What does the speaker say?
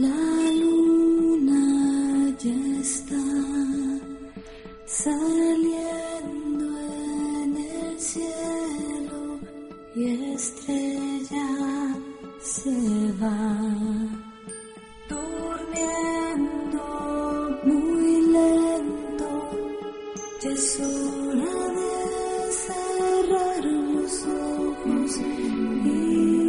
La luna ya está saliendo en el cielo y estrella se va durmiendo muy lento. Ya es hora de cerrar los ojos y